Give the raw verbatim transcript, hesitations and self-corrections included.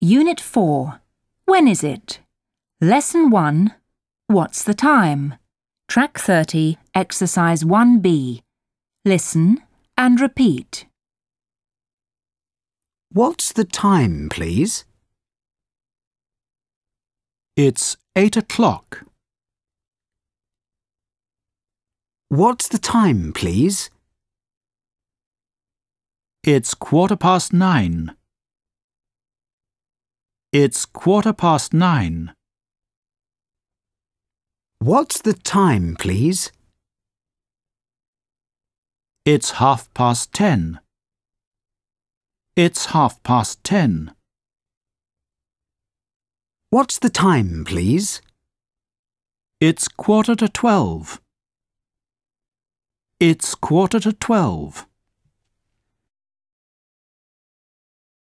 Unit four. When is it? Lesson one. What's the time? Track thirty, Exercise one B. Listen and repeat. What's the time, please? It's eight o'clock. What's the time, please? It's quarter past nine. It's quarter past nine. What's the time, please? It's half past ten. It's half past ten. What's the time, please? It's quarter to twelve. It's quarter to twelve.